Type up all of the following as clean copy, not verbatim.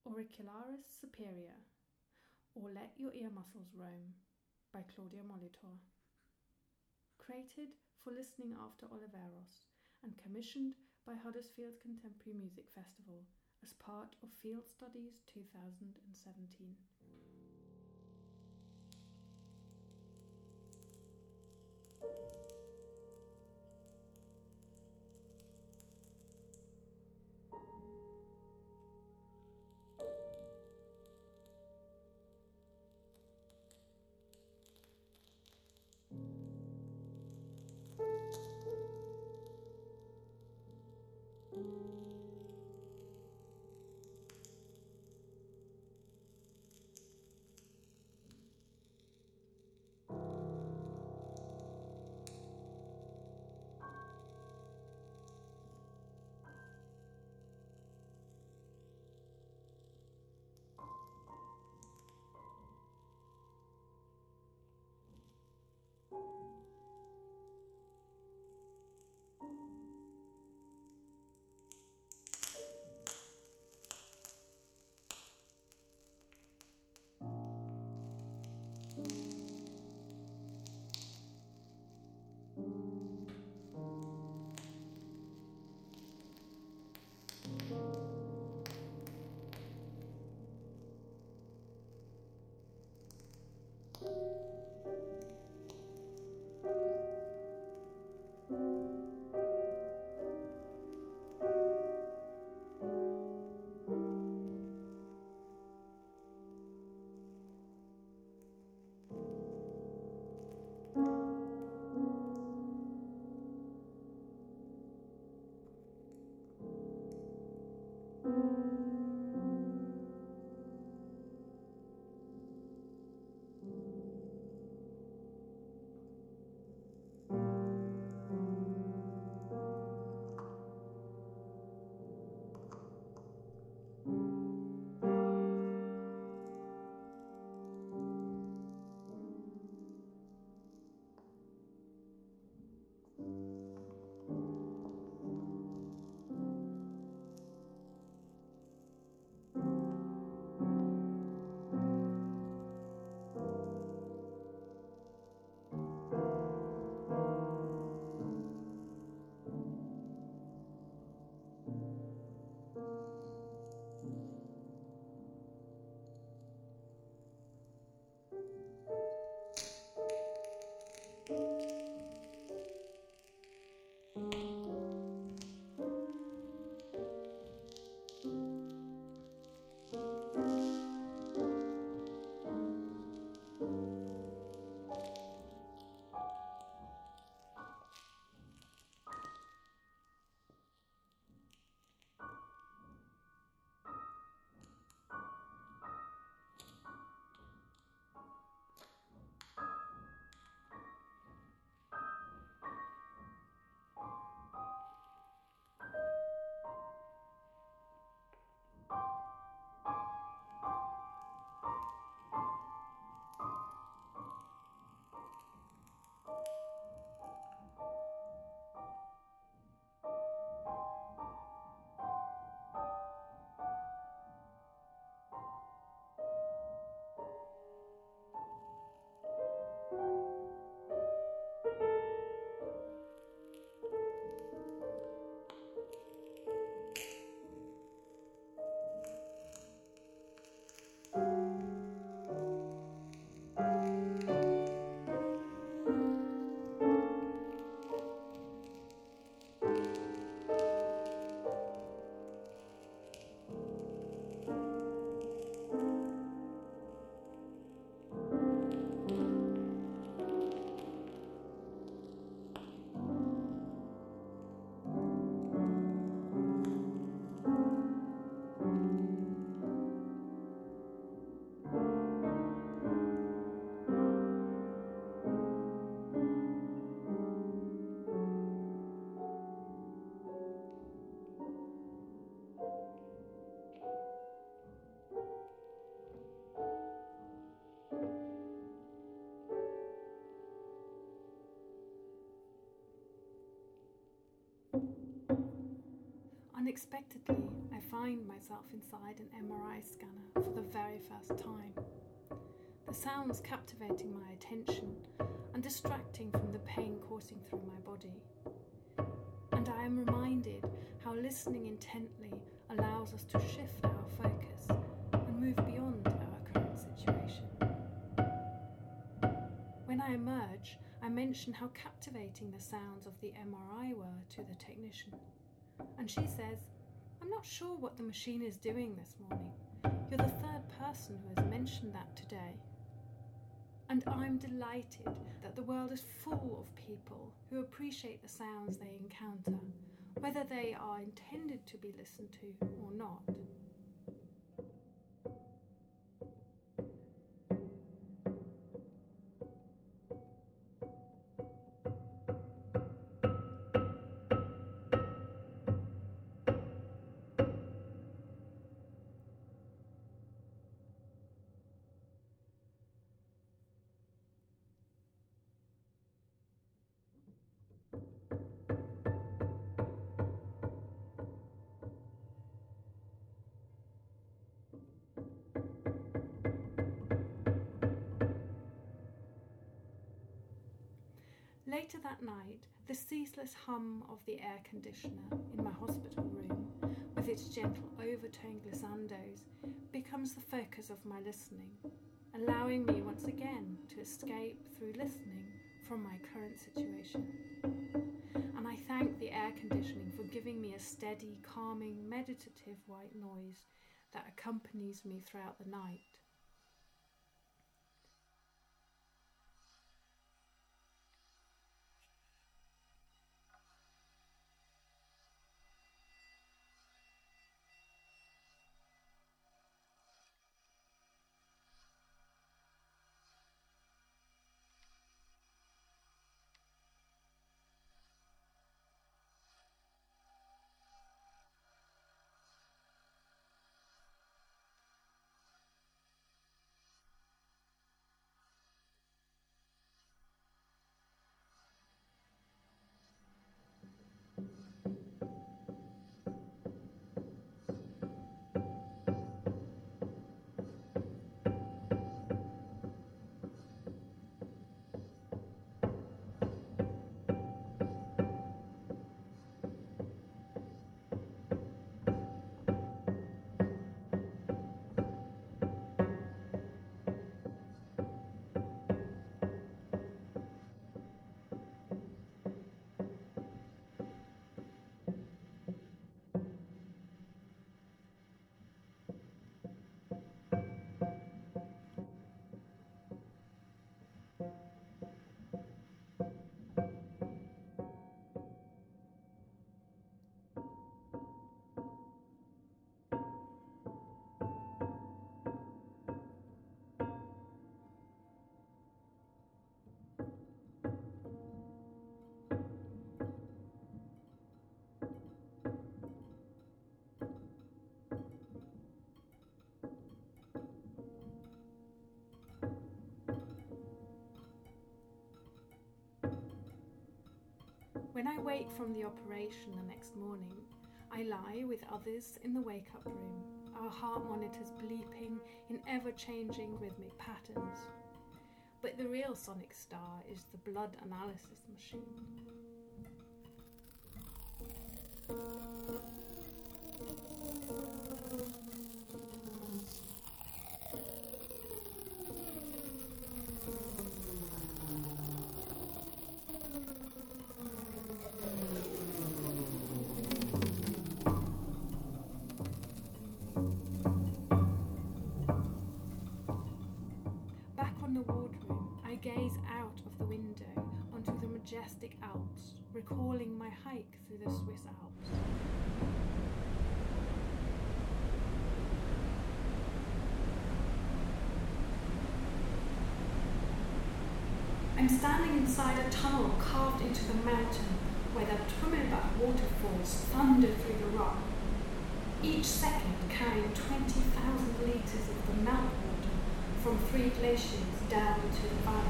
Auricularis Superior, or Let Your Ear Muscles Roam by Claudia Molitor. Created for listening after Oliveros and commissioned by Huddersfield Contemporary Music Festival as part of Field Studies 2017. Unexpectedly, I find myself myself inside an MRI scanner for the very first time. The sounds captivating my attention and distracting from the pain coursing through my body. And I am reminded how listening intently allows us to shift our focus and move beyond our current situation. When I emerge, I mention how captivating the sounds of the MRI were to the technician. And she says, "I'm not sure what the machine is doing this morning. You're the third person who has mentioned that today." And I'm delighted that the world is full of people who appreciate the sounds they encounter, whether they are intended to be listened to or not. Later that night, the ceaseless hum of the air conditioner in my hospital room, with its gentle overtone glissandos, becomes the focus of my listening, allowing me once again to escape through listening from my current situation. And I thank the air conditioning for giving me a steady, calming, meditative white noise that accompanies me throughout the night. When I wake from the operation the next morning, I lie with others in the wake-up room, our heart monitors bleeping in ever-changing rhythmic patterns. But the real sonic star is the blood analysis machine. Gaze out of the window onto the majestic Alps, recalling my hike through the Swiss Alps. I'm standing inside a tunnel carved into the mountain where the Trümmelbach waterfalls thunder through the rock, each second carrying 20,000 litres of the meltwater from 3 glaciers down to the valley.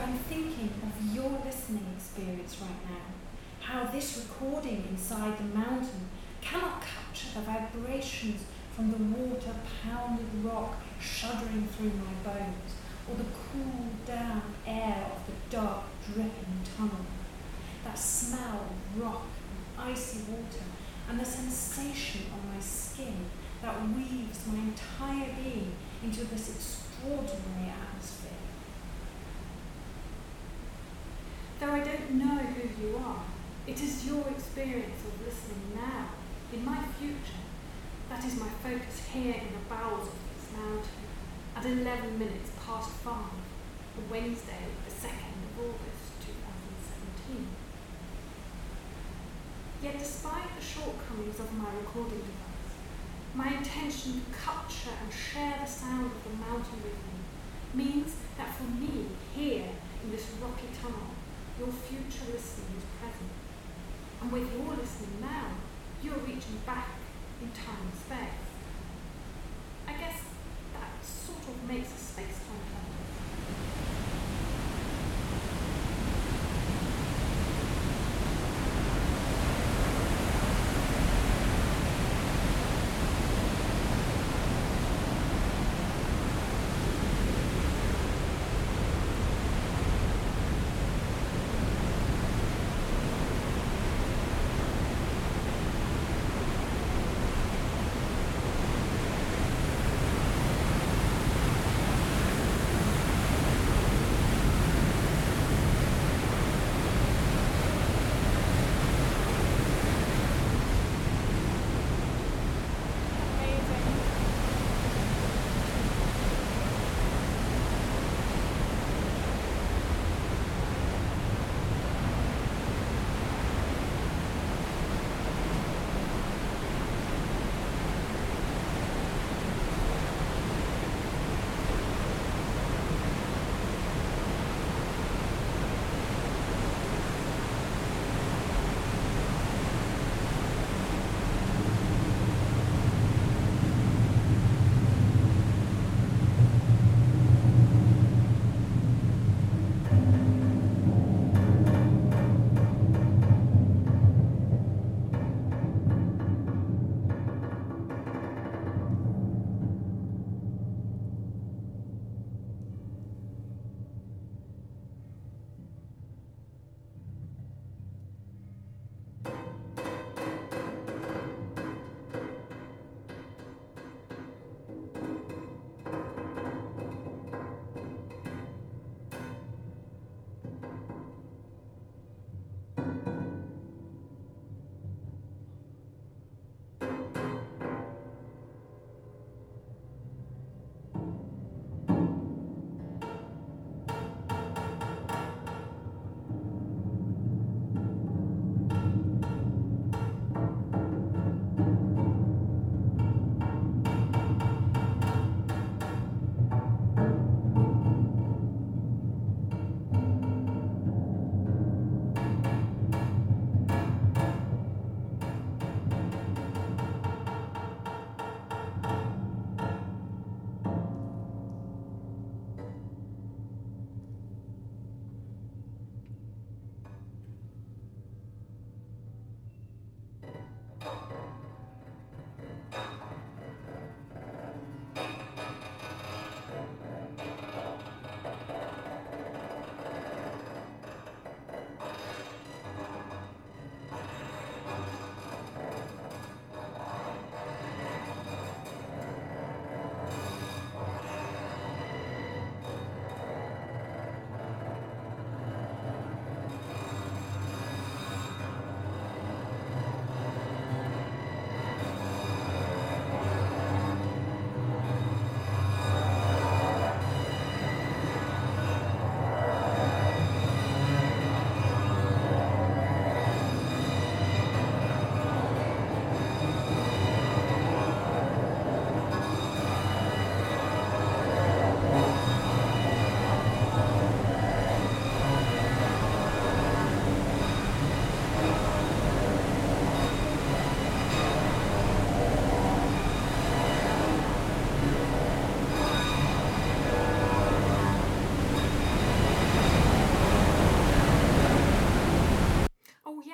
I'm thinking of your listening experience right now. How this recording inside the mountain cannot capture the vibrations from the water-pounded rock shuddering through my bones, or the cool, damp air of the dark, dripping tunnel. That smell of rock and icy water, and the sensation on my skin that weaves my entire being into this extraordinary atmosphere. Though I don't know who you are, it is your experience of listening now, in my future, that is my focus here in the bowels of this mountain, at 11 minutes past 5, on Wednesday, the 2nd of August, 2017. Yet despite the shortcomings of my recording device, my intention to capture and share the sound of the mountain with me means that for me, here in this rocky tunnel, your future listening is present. And with your listening now, you're reaching back in time and space. I guess that sort of makes a space-time travel.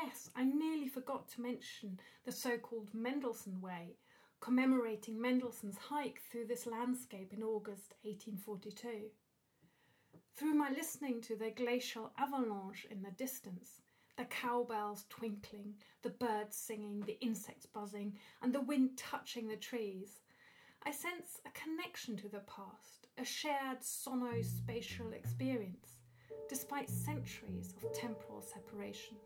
yes, I nearly forgot to mention the so-called Mendelssohn Way, commemorating Mendelssohn's hike through this landscape in August 1842. Through my listening to the glacial avalanche in the distance, the cowbells twinkling, the birds singing, the insects buzzing, and the wind touching the trees, I sense a connection to the past, a shared sono-spatial experience, despite centuries of temporal separation.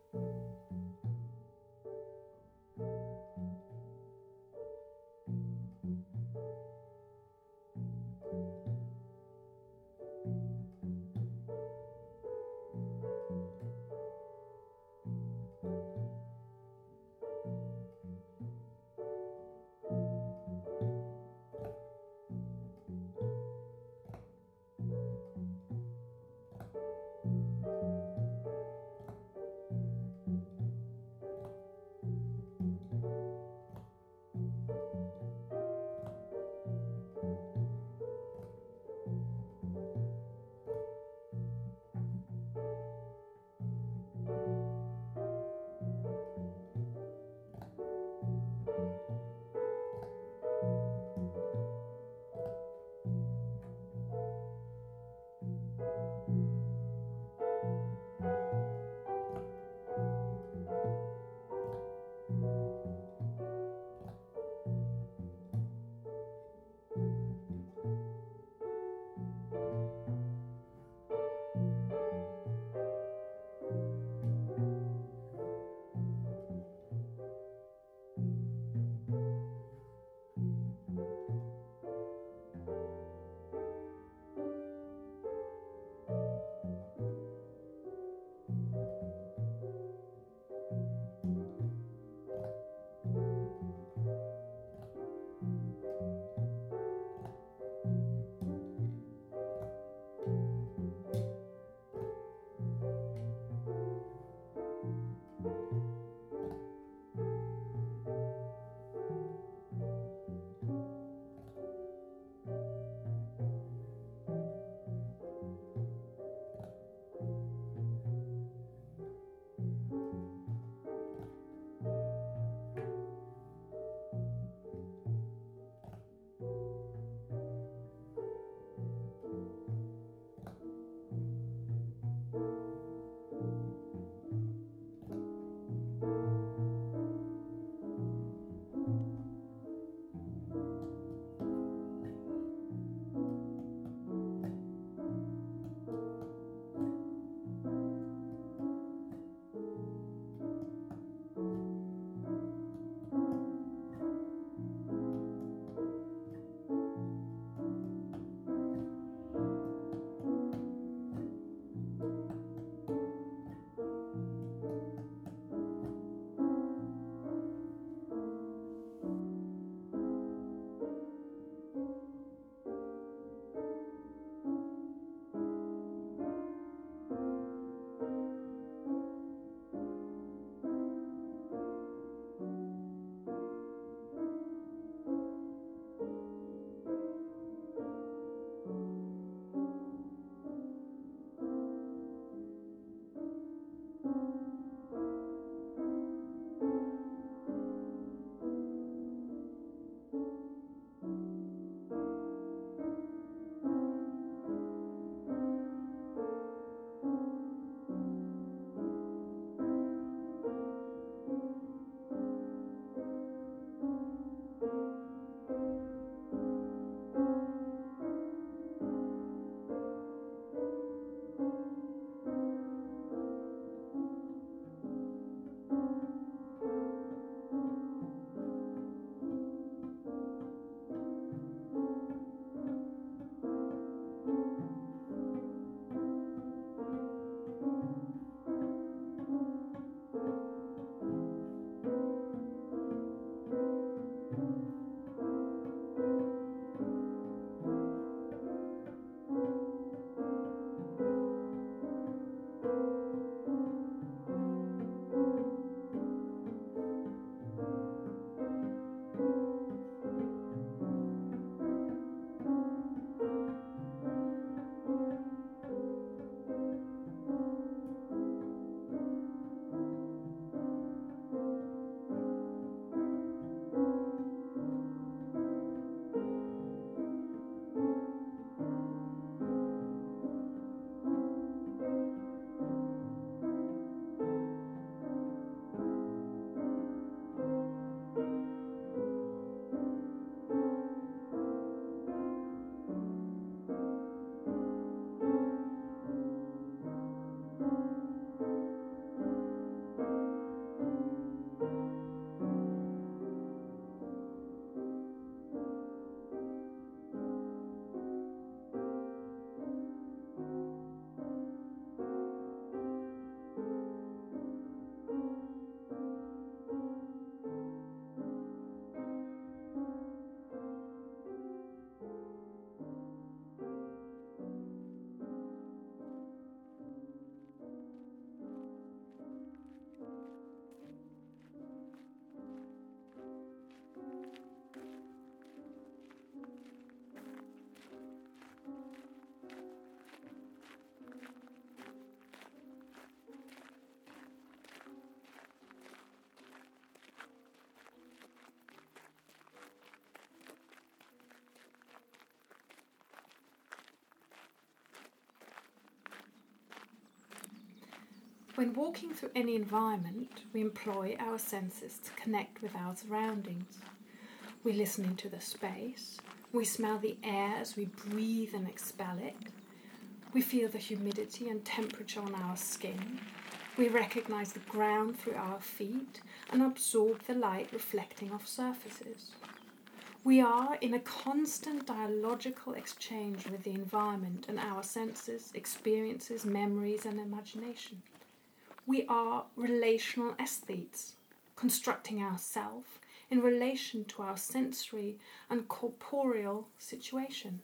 When walking through any environment, we employ our senses to connect with our surroundings. We listen into the space, we smell the air as we breathe and expel it, we feel the humidity and temperature on our skin, we recognise the ground through our feet and absorb the light reflecting off surfaces. We are in a constant dialogical exchange with the environment and our senses, experiences, memories and imagination. We are relational aesthetes, constructing ourselves in relation to our sensory and corporeal situation.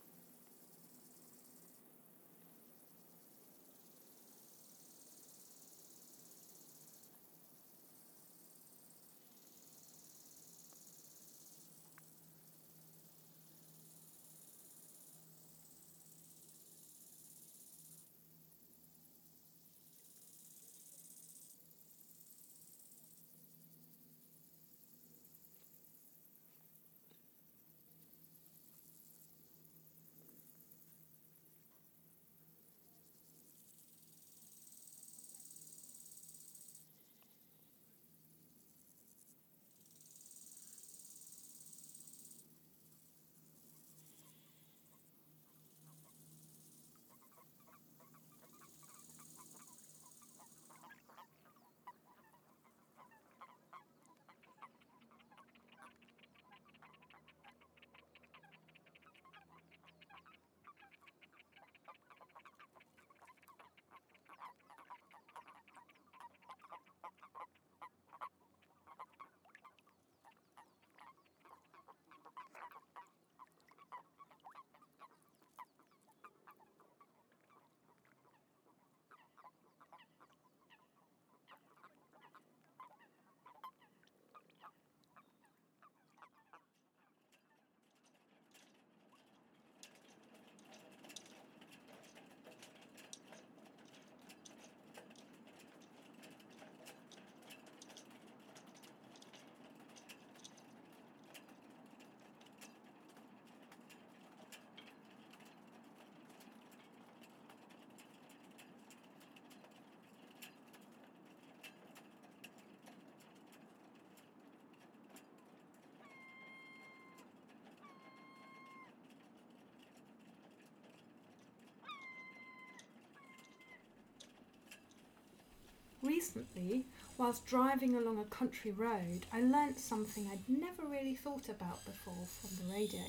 Recently, whilst driving along a country road, I learnt something I'd never really thought about before from the radio.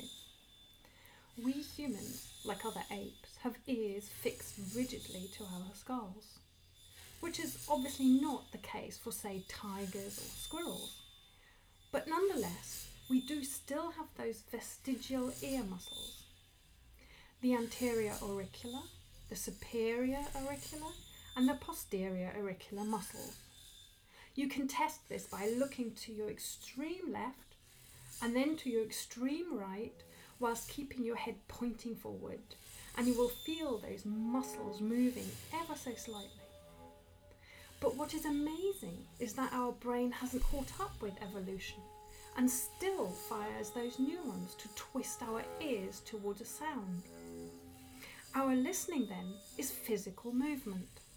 We humans, like other apes, have ears fixed rigidly to our skulls, which is obviously not the case for, say, tigers or squirrels. But nonetheless, we do still have those vestigial ear muscles. The anterior auricular, the superior auricular, and the posterior auricular muscles. You can test this by looking to your extreme left and then to your extreme right whilst keeping your head pointing forward, and you will feel those muscles moving ever so slightly. But what is amazing is that our brain hasn't caught up with evolution and still fires those neurons to twist our ears towards a sound. Our listening then is physical movement.